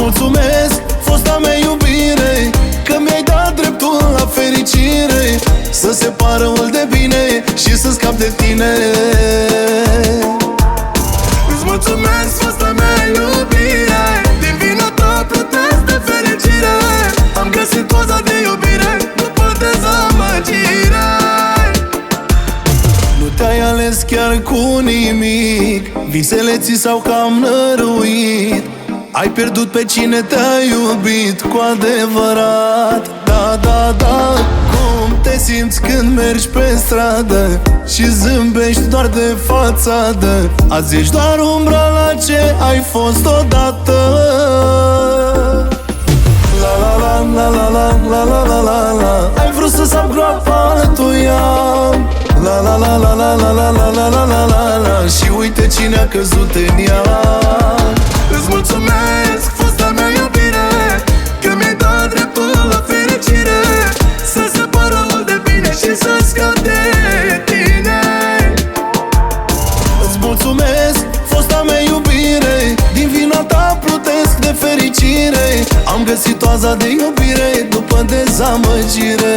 mulțumesc, fosta mea iubire, că mi-ai dat dreptul la fericire, să separă-l de bine și să scap de tine. Îți mulțumesc, fosta mea iubire, din vina ta plătesc de fericire. Am găsit doza de iubire după dezamăgire. Nu te-ai ales chiar cu nimic, visele ți s-au cam năruit. Ai pierdut pe cine te-a iubit cu adevărat. Da, da, da, cum te simți când mergi pe stradă și zâmbești doar de fațadă? Azi ești doar umbra la ce ai fost odată. La la la la la la la la la la. Ai vrut să sap groapa altuia. La la la la la la la la la la la la la. Și uite cine a căzut în ea. Îți mulțumesc, fosta mea iubire, că mi-ai dat dreptul la fericire, să separă-l de bine și să scap de tine. Îți mulțumesc, fosta mea iubire, din vina ta plutesc de fericire. Am găsit toaza de iubire după dezamăgire.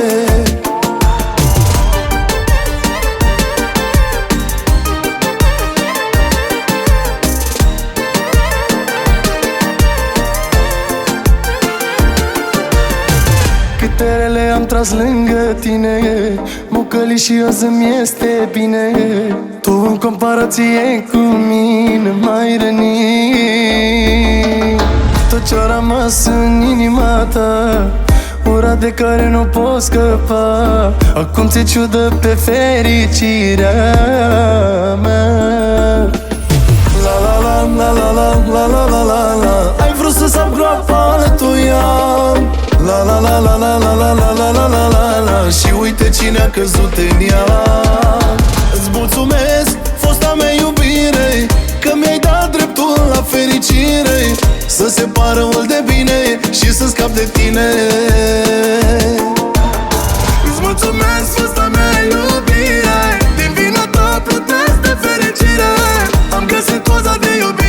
Câte rele am tras lângă tine, mucălișios îmi este bine. Tu în comparație cu mine m-ai rănit. Tot ce-a rămas în inima ta, ura de care nu pot scăpa, acum ți-e ciudă pe fericirea mea. La la la la la la la la la la la. Ai vrut să sap groapa altuia. La la la la la la la la la la la la la. Și uite cine a căzut în ea. Îți mulțumesc, fosta mea iubire, că mi-ai dat dreptul la fericire, să separă-l de bine și să scap de tine. Îți mulțumesc, fosta mea iubire, din vina ta plătesc de fericire. Am găsit doza de iubire